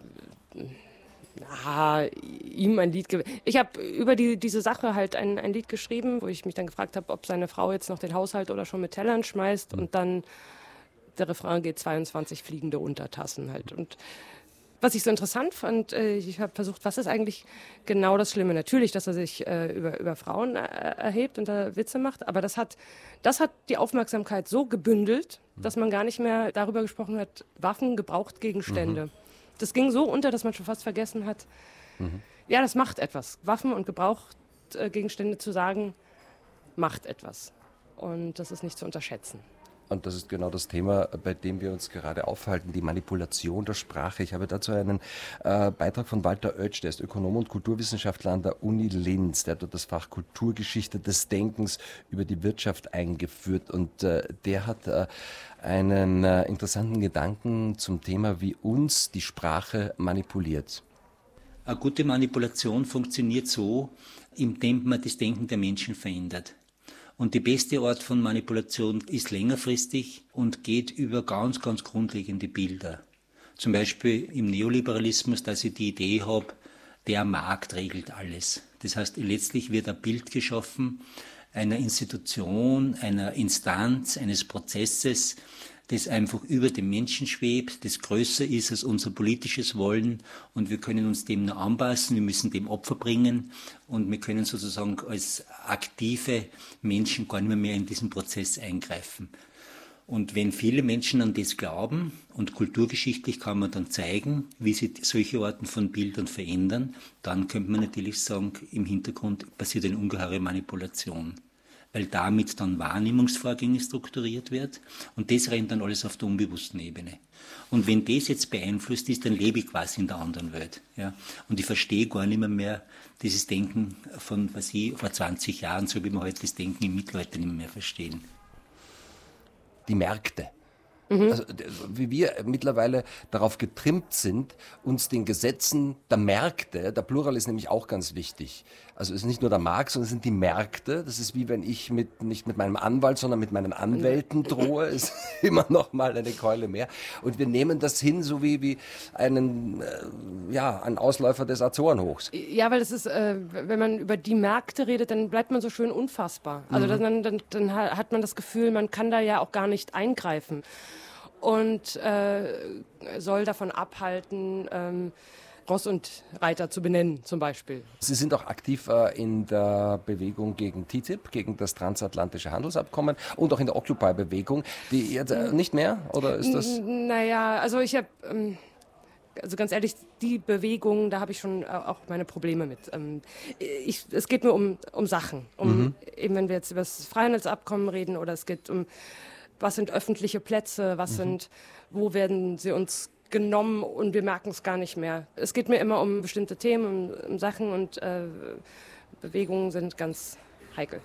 Ah, ihm ein Lied. Ge ich habe über die, diese Sache halt ein, ein Lied geschrieben, wo ich mich dann gefragt habe, ob seine Frau jetzt noch den Haushalt oder schon mit Tellern schmeißt. Und dann der Refrain geht zweiundzwanzig fliegende Untertassen halt. Und was ich so interessant fand, äh, ich habe versucht, was ist eigentlich genau das Schlimme? Natürlich, dass er sich äh, über, über Frauen äh, erhebt und da Witze macht, aber das hat, das hat die Aufmerksamkeit so gebündelt, dass man gar nicht mehr darüber gesprochen hat, Waffen, Gebrauchtgegenstände. Mhm. Das ging so unter, dass man schon fast vergessen hat, mhm. ja, das macht etwas. Waffen und Gebrauchtgegenstände zu sagen, macht etwas. Und das ist nicht zu unterschätzen. Und das ist genau das Thema, bei dem wir uns gerade aufhalten, die Manipulation der Sprache. Ich habe dazu einen äh, Beitrag von Walter Oetsch, der ist Ökonom und Kulturwissenschaftler an der Uni Linz. Der hat dort das Fach Kulturgeschichte des Denkens über die Wirtschaft eingeführt. Und äh, der hat äh, einen äh, interessanten Gedanken zum Thema, wie uns die Sprache manipuliert. Eine gute Manipulation funktioniert so, indem man das Denken der Menschen verändert. Und die beste Art von Manipulation ist längerfristig und geht über ganz, ganz grundlegende Bilder. Zum Beispiel im Neoliberalismus, dass ich die Idee habe, der Markt regelt alles. Das heißt, letztlich wird ein Bild geschaffen, einer Institution, einer Instanz, eines Prozesses, das einfach über dem Menschen schwebt, das größer ist als unser politisches Wollen und wir können uns dem nur anpassen, wir müssen dem Opfer bringen und wir können sozusagen als aktive Menschen gar nicht mehr, mehr in diesen Prozess eingreifen. Und wenn viele Menschen an das glauben und kulturgeschichtlich kann man dann zeigen, wie sich solche Arten von Bildern verändern, dann könnte man natürlich sagen, im Hintergrund passiert eine ungeheure Manipulation, weil damit dann Wahrnehmungsvorgänge strukturiert wird und das rennt dann alles auf der unbewussten Ebene. Und wenn das jetzt beeinflusst ist, dann lebe ich quasi in der anderen Welt. Ja? Und ich verstehe gar nicht mehr, mehr dieses Denken von, was ich, vor zwanzig Jahren, so wie wir heute das Denken im Mittelalter nicht mehr, mehr verstehen. Die Märkte. Mhm. Also, wie wir mittlerweile darauf getrimmt sind, uns den Gesetzen der Märkte, der Plural ist nämlich auch ganz wichtig. Also es ist nicht nur der Markt, sondern es sind die Märkte. Das ist wie wenn ich mit, nicht mit meinem Anwalt, sondern mit meinen Anwälten drohe. Ist immer noch mal eine Keule mehr. Und wir nehmen das hin, so wie, wie einen, äh, ja, ein Ausläufer des Azorenhochs. Ja, weil das ist, äh, wenn man über die Märkte redet, dann bleibt man so schön unfassbar. Also mhm. dann, dann, dann hat man das Gefühl, man kann da ja auch gar nicht eingreifen. Und äh, soll davon abhalten, ähm, Ross und Reiter zu benennen, zum Beispiel. Sie sind auch aktiv äh, in der Bewegung gegen T T I P, gegen das transatlantische Handelsabkommen und auch in der Occupy-Bewegung. Die jetzt äh, nicht mehr, oder ist das? N- naja, also ich habe, ähm, also ganz ehrlich, die Bewegung, da habe ich schon äh, auch meine Probleme mit. Ähm, ich, es geht mir um, um Sachen, um mhm. eben wenn wir jetzt über das Freihandelsabkommen reden oder es geht um was sind öffentliche Plätze, was mhm. sind, wo werden sie uns genommen und wir merken es gar nicht mehr. Es geht mir immer um bestimmte Themen, um, um Sachen und äh, Bewegungen sind ganz heikel.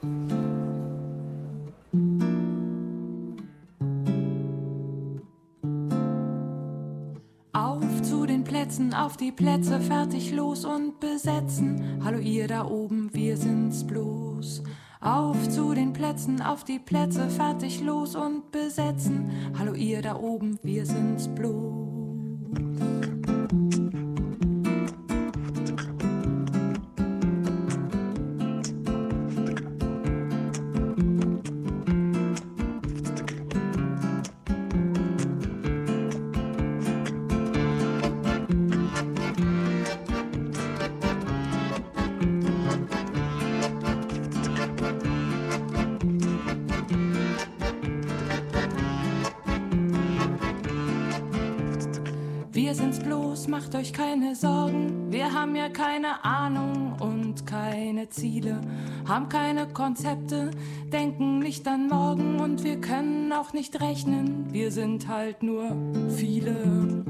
Auf zu den Plätzen, auf die Plätze, fertig, los und besetzen. Hallo ihr da oben, wir sind's bloß. Auf zu den Plätzen, auf die Plätze, fertig, los und besetzen. Hallo ihr da oben, wir sind's bloß. Wir sind's bloß, macht euch keine Sorgen. Wir haben ja keine Ahnung und keine Ziele, haben keine Konzepte, denken nicht an morgen und wir können auch nicht rechnen. Wir sind halt nur viele.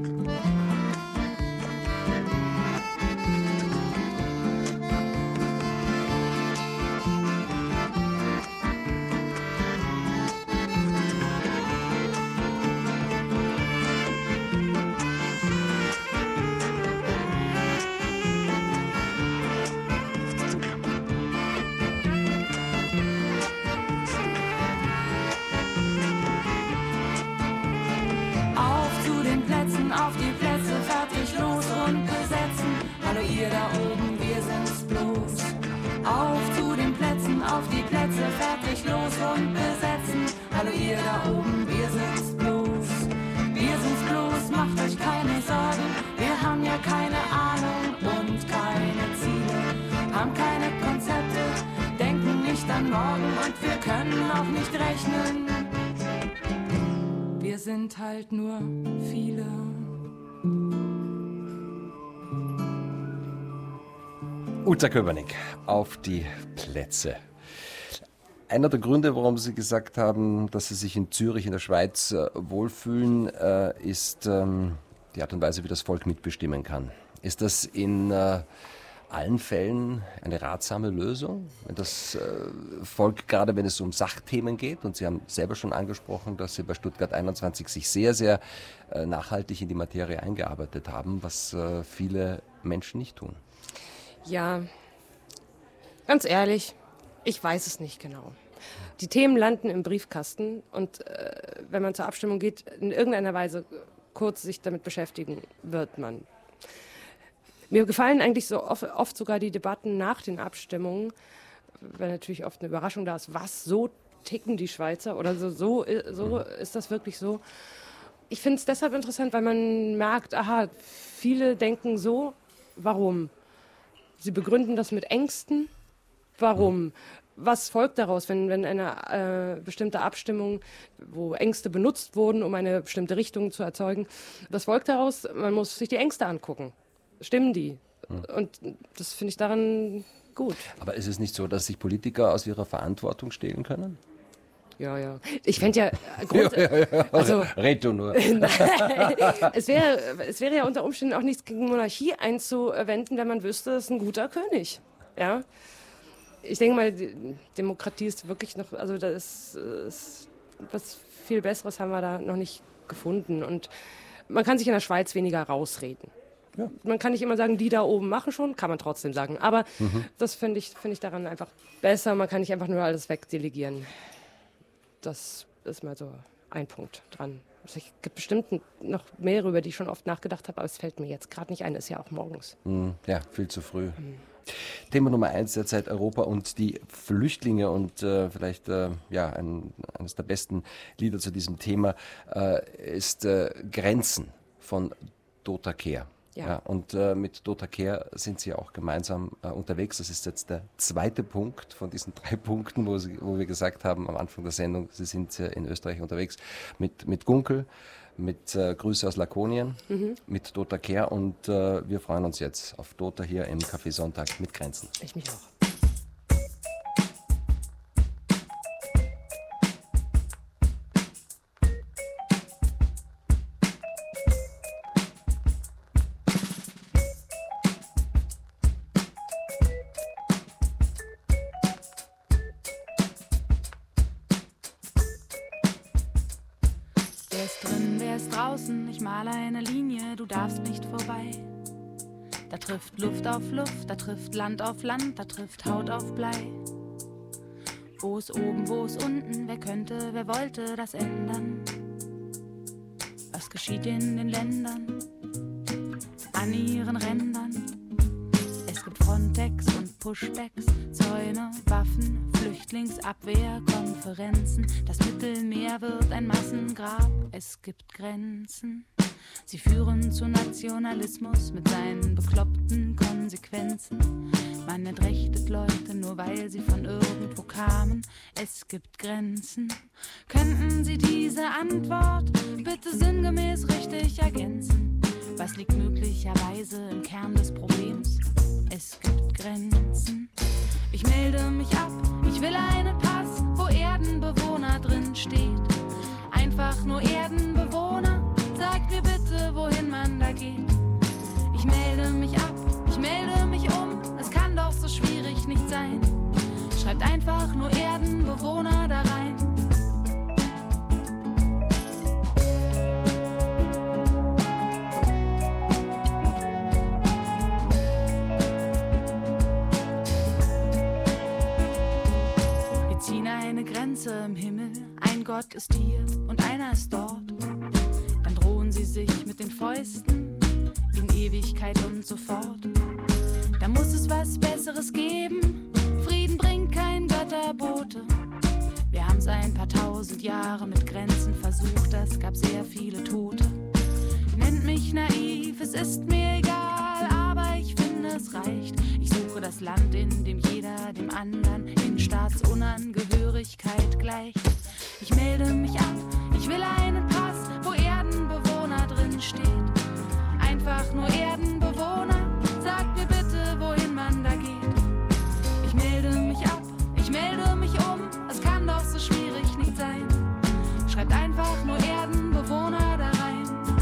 Auf die Plätze, fertig, los und besetzen. Hallo ihr da oben, wir sind's bloß. Auf zu den Plätzen, auf die Plätze, fertig, los und besetzen. Hallo ihr da oben, wir sind's bloß. Wir sind's bloß, macht euch keine Sorgen. Wir haben ja keine Ahnung und keine Ziele, haben keine Konzepte, denken nicht an morgen und wir können auch nicht rechnen. Wir sind halt nur viele. Uta Köbernick, auf die Plätze. Einer der Gründe, warum Sie gesagt haben, dass Sie sich in Zürich in der Schweiz äh, wohlfühlen, äh, ist ähm, die Art und Weise, wie das Volk mitbestimmen kann. Ist das in äh, allen Fällen eine ratsame Lösung? Wenn das äh, Volk, gerade wenn es um Sachthemen geht, und Sie haben selber schon angesprochen, dass Sie bei Stuttgart einundzwanzig sich sehr, sehr äh, nachhaltig in die Materie eingearbeitet haben, was äh, viele Menschen nicht tun. Ja, ganz ehrlich, ich weiß es nicht genau. Die Themen landen im Briefkasten und äh, wenn man zur Abstimmung geht, in irgendeiner Weise kurz sich damit beschäftigen wird man. Mir gefallen eigentlich so oft, oft sogar die Debatten nach den Abstimmungen, weil natürlich oft eine Überraschung da ist, was, so ticken die Schweizer oder so, so, so ist das wirklich so. Ich finde es deshalb interessant, weil man merkt, aha, viele denken so, warum? Sie begründen das mit Ängsten, warum? Was folgt daraus, wenn, wenn eine äh, bestimmte Abstimmung, wo Ängste benutzt wurden, um eine bestimmte Richtung zu erzeugen, was folgt daraus? Man muss sich die Ängste angucken. Stimmen die? Und das finde ich daran gut. Aber ist es nicht so, dass sich Politiker aus ihrer Verantwortung stehlen können? Ja, ja. Ich fände ja, Grund, ja, ja, ja. Also red du nur. es wäre, es wäre ja unter Umständen auch nichts gegen Monarchie einzuwenden, wenn man wüsste, das ist ein guter König. Ja. Ich denke mal, die Demokratie ist wirklich noch, also das ist, ist was viel Besseres haben wir da noch nicht gefunden. Und man kann sich in der Schweiz weniger rausreden. Ja. Man kann nicht immer sagen, die da oben machen schon, kann man trotzdem sagen. Aber mhm. das finde ich, find ich daran einfach besser. Man kann nicht einfach nur alles wegdelegieren. Das ist mal so ein Punkt dran. Also es gibt bestimmt noch mehrere, über die ich schon oft nachgedacht habe, aber es fällt mir jetzt gerade nicht ein. Ist ja auch morgens. Mhm. Ja, viel zu früh. Mhm. Thema Nummer eins derzeit Europa und die Flüchtlinge und äh, vielleicht äh, ja, ein, eines der besten Lieder zu diesem Thema äh, ist äh, Grenzen von Dota Kehr. Ja. Ja, und äh, mit Dota Kehr sind Sie auch gemeinsam äh, unterwegs. Das ist jetzt der zweite Punkt von diesen drei Punkten, wo, Sie, wo wir gesagt haben am Anfang der Sendung, Sie sind äh, in Österreich unterwegs mit, mit Gunkel, mit äh, Grüße aus Lakonien, mhm. mit Dota Kehr und äh, wir freuen uns jetzt auf Dota hier im Café Sonntag mit Grenzen. Ich mich auch. Da trifft Luft auf Luft, da trifft Land auf Land, da trifft Haut auf Blei. Wo ist oben, wo ist unten, wer könnte, wer wollte das ändern? Was geschieht in den Ländern, an ihren Rändern? Es gibt Frontex und Pushbacks, Zäune, Waffen, Flüchtlingsabwehr, Konferenzen. Das Mittelmeer wird ein Massengrab, es gibt Grenzen. Sie führen zu Nationalismus mit seinen bekloppten Konsequenzen. Man entrechtet Leute nur, weil sie von irgendwo kamen. Es gibt Grenzen. Könnten Sie diese Antwort bitte sinngemäß richtig ergänzen? Was liegt möglicherweise im Kern des Problems? Es gibt Grenzen. Ich melde mich ab, ich will einen Pass, wo Erdenbewohner drin steht. Einfach nur Erdenbewohner. Sagt mir bitte, wohin man da geht. Ich melde mich ab, ich melde mich um. Es kann doch so schwierig nicht sein. Schreibt einfach nur Erdenbewohner da rein. Wir ziehen eine Grenze im Himmel. Ein Gott ist hier und einer ist dort. Drohen sie sich mit den Fäusten in Ewigkeit und so fort. Da muss es was Besseres geben. Frieden bringt kein Götterbote. Wir haben's ein paar tausend Jahre mit Grenzen versucht. Das gab sehr viele Tote. Nennt mich naiv, es ist mir egal, aber ich finde es reicht. Ich suche das Land, in dem jeder dem anderen in Staatsunangehörigkeit gleicht. Ich melde mich ab, ich will einen Pass, wo Erdenbewohner drin steht. Einfach nur Erdenbewohner, sagt mir bitte, wohin man da geht. Ich melde mich ab, ich melde mich um, es kann doch so schwierig nicht sein. Schreibt einfach nur Erdenbewohner da rein.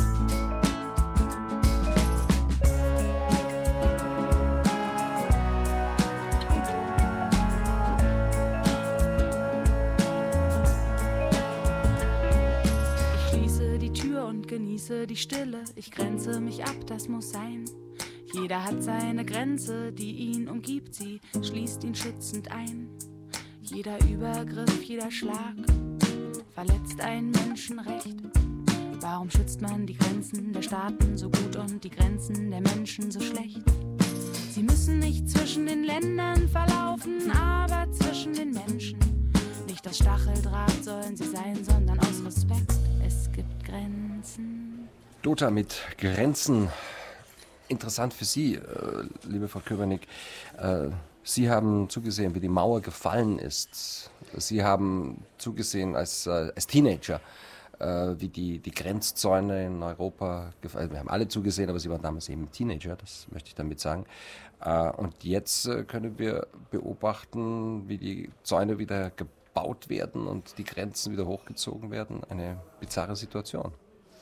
Und genieße die Stille, ich grenze mich ab, das muss sein. Jeder hat seine Grenze, die ihn umgibt, sie schließt ihn schützend ein. Jeder Übergriff, jeder Schlag verletzt ein Menschenrecht. Warum schützt man die Grenzen der Staaten so gut und die Grenzen der Menschen so schlecht? Sie Sie müssen nicht zwischen den Ländern verlaufen, aber zwischen den Menschen. Nicht aus Stacheldraht sollen sie sein, sondern aus Respekt. Es gibt Grenzen. Dota mit Grenzen. Interessant für Sie, äh, liebe Frau Köbernick. Äh, Sie haben zugesehen, wie die Mauer gefallen ist. Sie haben zugesehen als, äh, als Teenager, äh, wie die, die Grenzzäune in Europa gefallen. Wir haben alle zugesehen, aber Sie waren damals eben Teenager, das möchte ich damit sagen. Äh, und jetzt äh, können wir beobachten, wie die Zäune wieder gebaut werden und die Grenzen wieder hochgezogen werden. Eine bizarre Situation.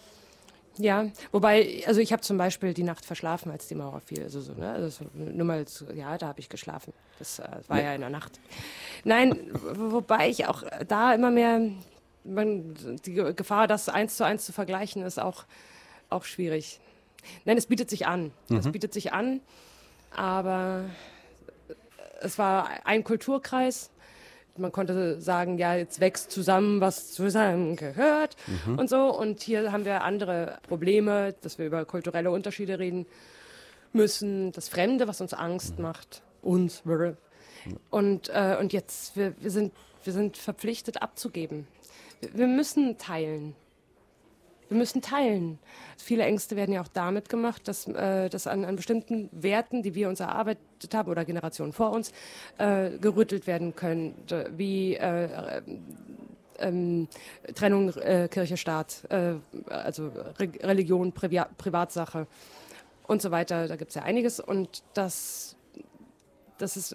Ja, wobei, also ich habe zum Beispiel die Nacht verschlafen, als die Mauer fiel. Also so, ne? Also nur mal, so, ja, da habe ich geschlafen. Das äh, war ja. ja in der Nacht. Nein, wobei ich auch da immer mehr, man, die Gefahr, das eins zu eins zu vergleichen, ist auch, auch schwierig. Nein, es bietet sich an. Mhm. Es bietet sich an, aber es war ein Kulturkreis. Man konnte sagen, ja, jetzt wächst zusammen, was zusammen gehört mhm. und so. Und hier haben wir andere Probleme, dass wir über kulturelle Unterschiede reden müssen. Das Fremde, was uns Angst mhm. macht. Uns. Und, äh, und jetzt, wir, wir, sind, wir sind verpflichtet abzugeben. Wir, wir müssen teilen. Wir müssen teilen. Viele Ängste werden ja auch damit gemacht, dass, äh, dass an, an bestimmten Werten, die wir uns erarbeitet haben oder Generationen vor uns, äh, gerüttelt werden können, wie äh, ähm, Trennung äh, Kirche-Staat, äh, also Re Religion, Priva Privatsache und so weiter. Da gibt es ja einiges. Und das, das ist,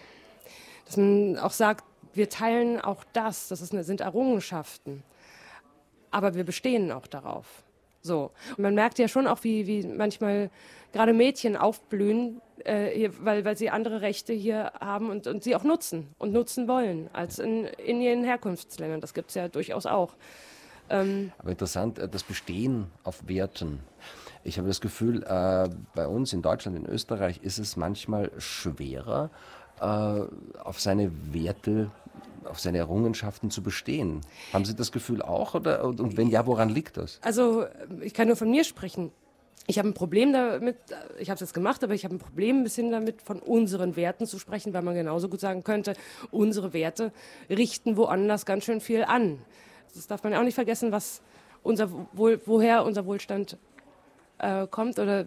dass man auch sagt, wir teilen auch das, das ist eine, sind Errungenschaften. Aber wir bestehen auch darauf. So. Und man merkt ja schon auch, wie, wie manchmal gerade Mädchen aufblühen, äh, hier, weil, weil sie andere Rechte hier haben und, und sie auch nutzen und nutzen wollen, als in, in ihren Herkunftsländern. Das gibt es ja durchaus auch. Ähm, Aber interessant, das Bestehen auf Werten. Ich habe das Gefühl, äh, bei uns in Deutschland, in Österreich ist es manchmal schwerer, äh, auf seine Werte auf seine Errungenschaften zu bestehen. Haben Sie das Gefühl auch? Oder, und wenn ja, woran liegt das? Also ich kann nur von mir sprechen. Ich habe ein Problem damit, ich habe es jetzt gemacht, aber ich habe ein Problem ein bisschen damit, von unseren Werten zu sprechen, weil man genauso gut sagen könnte, unsere Werte richten woanders ganz schön viel an. Das darf man auch nicht vergessen, was unser Wohl, woher unser Wohlstand äh, kommt oder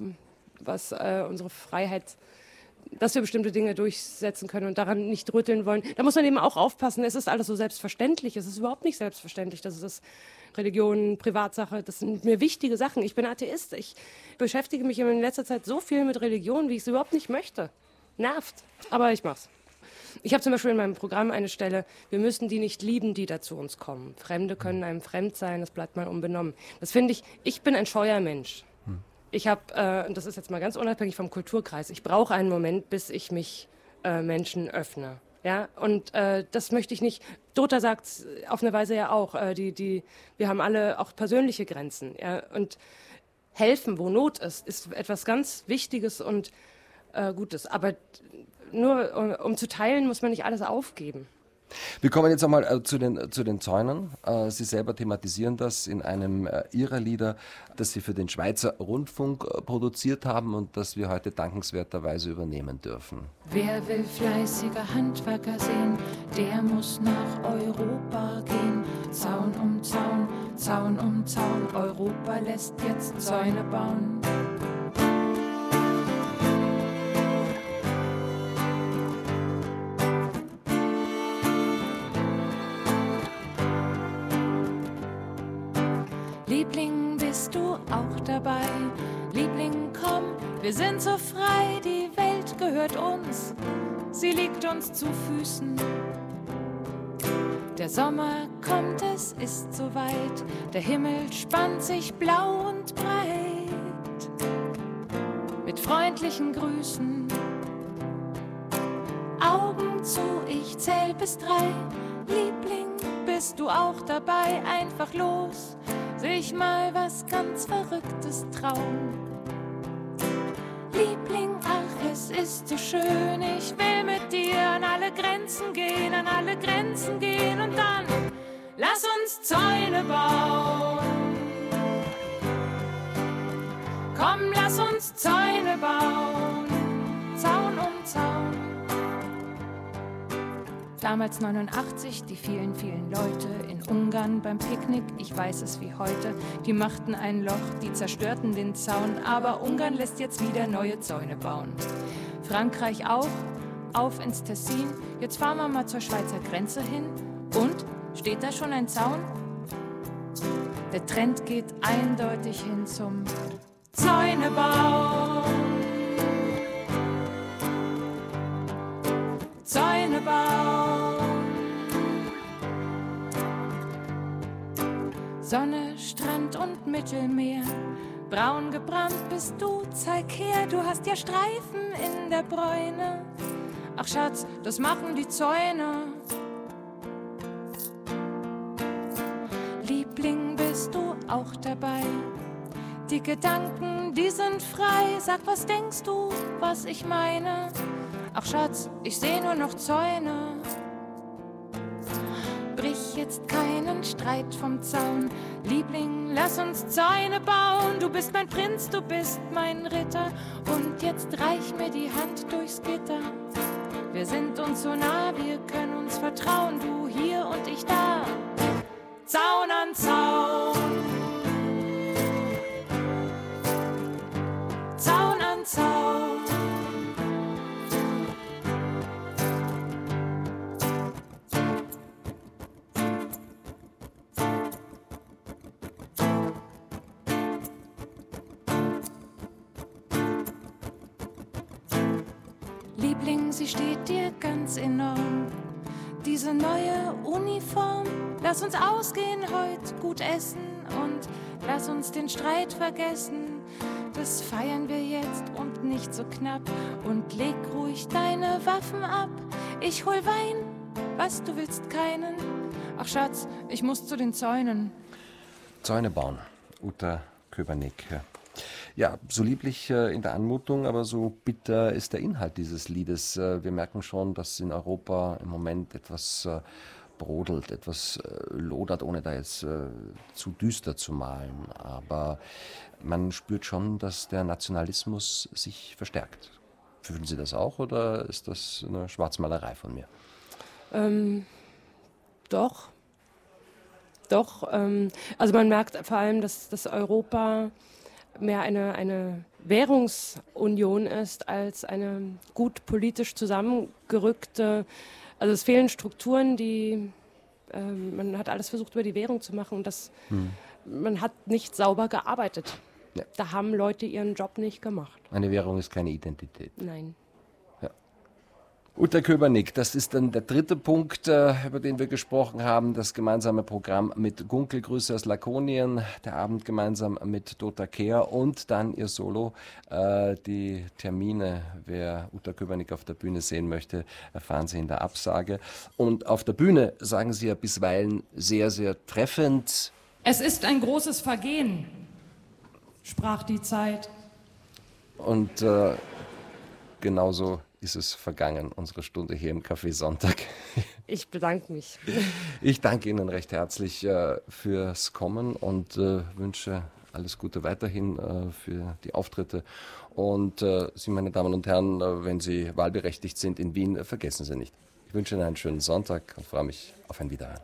was äh, unsere Freiheit, dass wir bestimmte Dinge durchsetzen können und daran nicht rütteln wollen. Da muss man eben auch aufpassen. Es ist alles so selbstverständlich. Es ist überhaupt nicht selbstverständlich. Das ist Religion, Privatsache. Das sind mir wichtige Sachen. Ich bin Atheist. Ich beschäftige mich in letzter Zeit so viel mit Religion, wie ich es überhaupt nicht möchte. Nervt. Aber ich mach's. Ich habe zum Beispiel in meinem Programm eine Stelle, wir müssen die nicht lieben, die da zu uns kommen. Fremde können einem fremd sein, das bleibt mal unbenommen. Das finde ich, ich bin ein scheuer Mensch. Ich habe, äh, und das ist jetzt mal ganz unabhängig vom Kulturkreis, ich brauche einen Moment, bis ich mich äh, Menschen öffne. Ja? Und äh, das möchte ich nicht. Dota sagt es auf eine Weise ja auch. Äh, die, die, wir haben alle auch persönliche Grenzen. Ja? Und helfen, wo Not ist, ist etwas ganz Wichtiges und äh, Gutes. Aber nur um, um zu teilen, muss man nicht alles aufgeben. Wir kommen jetzt einmal äh, zu, den, zu den Zäunen. Äh, Sie selber thematisieren das in einem äh, Ihrer Lieder, das Sie für den Schweizer Rundfunk äh, produziert haben und das wir heute dankenswerterweise übernehmen dürfen. Wer will fleißige Handwerker sehen, der muss nach Europa gehen. Zaun um Zaun, Zaun um Zaun, Europa lässt jetzt Zäune bauen. Liebling, bist du auch dabei? Liebling, komm, wir sind so frei, die Welt gehört uns, sie liegt uns zu Füßen. Der Sommer kommt, es ist soweit, der Himmel spannt sich blau und breit. Mit freundlichen Grüßen, Augen zu, ich zähl bis drei. Liebling, bist du auch dabei? Einfach los, sich mal was ganz Verrücktes trauen. Liebling, ach, es ist so schön, ich will mit dir an alle Grenzen gehen, an alle Grenzen gehen und dann lass uns Zäune bauen. Komm, lass uns Zäune bauen. Zaun um Zaun. Damals neunundachtzig, die vielen, vielen Leute in Ungarn beim Picknick, ich weiß es wie heute, die machten ein Loch, die zerstörten den Zaun, aber Ungarn lässt jetzt wieder neue Zäune bauen. Frankreich auch, auf ins Tessin, jetzt fahren wir mal zur Schweizer Grenze hin. Und, steht da schon ein Zaun? Der Trend geht eindeutig hin zum Zäunebau. Zäunebau. Sonne, Strand und Mittelmeer. Braun gebrannt bist du, zeig her, du hast ja Streifen in der Bräune. Ach Schatz, das machen die Zäune. Liebling, bist du auch dabei? Die Gedanken, die sind frei. Sag, was denkst du, was ich meine? Ach Schatz, ich seh nur noch Zäune. Brich jetzt keinen Streit vom Zaun. Liebling, lass uns Zäune bauen. Du bist mein Prinz, du bist mein Ritter. Und jetzt reich mir die Hand durchs Gitter. Wir sind uns so nah, wir können uns vertrauen. Du hier und ich da. Zaun an Zaun. Zaun an Zaun. Liebling, sie steht dir ganz enorm. Diese neue Uniform. Lass uns ausgehen heute, gut essen und lass uns den Streit vergessen. Das feiern wir jetzt und nicht so knapp. Und leg ruhig deine Waffen ab. Ich hol Wein, was, du willst keinen? Ach Schatz, ich muss zu den Zäunen. Zäune bauen, Uta Köbernick. Ja, so lieblich äh, in der Anmutung, aber so bitter ist der Inhalt dieses Liedes. Äh, wir merken schon, dass in Europa im Moment etwas äh, brodelt, etwas äh, lodert, ohne da jetzt äh, zu düster zu malen. Aber man spürt schon, dass der Nationalismus sich verstärkt. Fühlen Sie das auch oder ist das eine Schwarzmalerei von mir? Ähm, doch. Doch. Ähm, also man merkt vor allem, dass, dass Europa mehr eine, eine Währungsunion ist als eine gut politisch zusammengerückte. Also es fehlen Strukturen, die ähm, man hat alles versucht über die Währung zu machen und das hm. man hat nicht sauber gearbeitet. Ja. Da haben Leute ihren Job nicht gemacht. Eine Währung ist keine Identität. Nein. Uta Köbernick, das ist dann der dritte Punkt, äh, über den wir gesprochen haben, das gemeinsame Programm mit Gunkel, Grüße aus Lakonien, der Abend gemeinsam mit Dota Kehr und dann ihr Solo. Äh, die Termine, wer Uta Köbernick auf der Bühne sehen möchte, erfahren Sie in der Absage. Und auf der Bühne sagen Sie ja bisweilen sehr, sehr treffend: Es ist ein großes Vergehen, sprach die Zeit. Und äh, genauso ist es vergangen, unsere Stunde hier im Café Sonntag. Ich bedanke mich. Ich danke Ihnen recht herzlich äh, fürs Kommen und äh, wünsche alles Gute weiterhin äh, für die Auftritte. Und äh, Sie, meine Damen und Herren, äh, wenn Sie wahlberechtigt sind in Wien, äh, vergessen Sie nicht. Ich wünsche Ihnen einen schönen Sonntag und freue mich auf ein Wiederhören.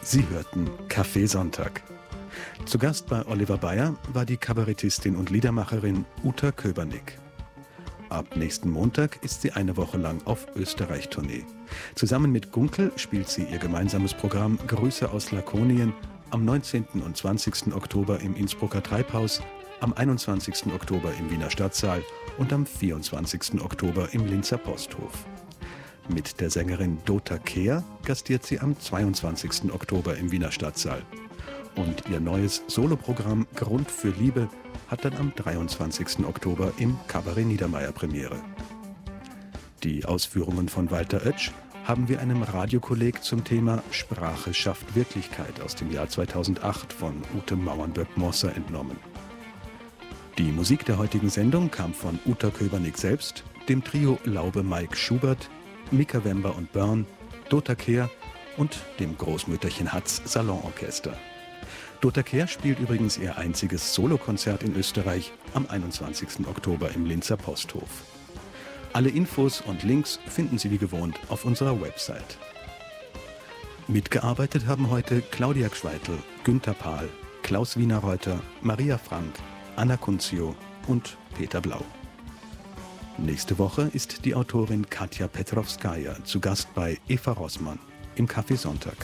Sie hörten Kaffeesonntag. Zu Gast bei Oliver Bayer war die Kabarettistin und Liedermacherin Uta Köbernick. Ab nächsten Montag ist sie eine Woche lang auf Österreich-Tournee. Zusammen mit Gunkel spielt sie ihr gemeinsames Programm Grüße aus Lakonien am neunzehnten und zwanzigsten Oktober im Innsbrucker Treibhaus, am einundzwanzigsten Oktober im Wiener Stadtsaal und am vierundzwanzigsten Oktober im Linzer Posthof. Mit der Sängerin Dota Kehr gastiert sie am zweiundzwanzigsten Oktober im Wiener Stadtsaal. Und ihr neues Soloprogramm Grund für Liebe hat dann am dreiundzwanzigsten Oktober im Kabarett Niedermeyer Premiere. Die Ausführungen von Walter Oetsch haben wir einem Radiokolleg zum Thema Sprache schafft Wirklichkeit aus dem Jahr zweitausendacht von Ute Mauernböck-Mosser entnommen. Die Musik der heutigen Sendung kam von Uta Köbernick selbst, dem Trio Laube Mike Schubert, Mika Wember und Börn, Dota Kehr und dem Großmütterchen Hatz Salonorchester. Dota Kehr spielt übrigens ihr einziges Solokonzert in Österreich am einundzwanzigsten Oktober im Linzer Posthof. Alle Infos und Links finden Sie wie gewohnt auf unserer Website. Mitgearbeitet haben heute Claudia Gschweitel, Günther Pahl, Klaus Wienerreuter, Maria Frank, Anna Kunzio und Peter Blau. Nächste Woche ist die Autorin Katja Petrovskaja zu Gast bei Eva Rossmann im Kaffeesonntag.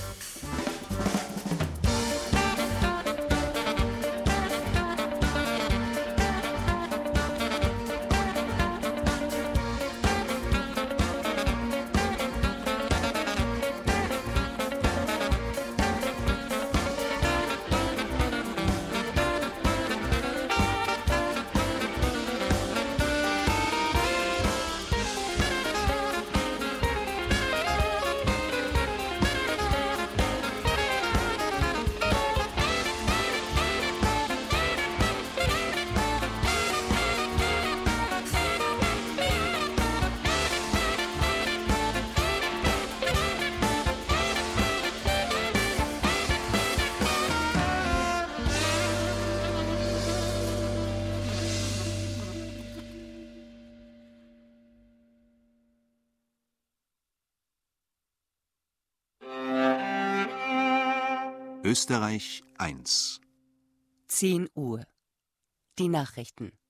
Österreich eins. zehn Uhr. Die Nachrichten.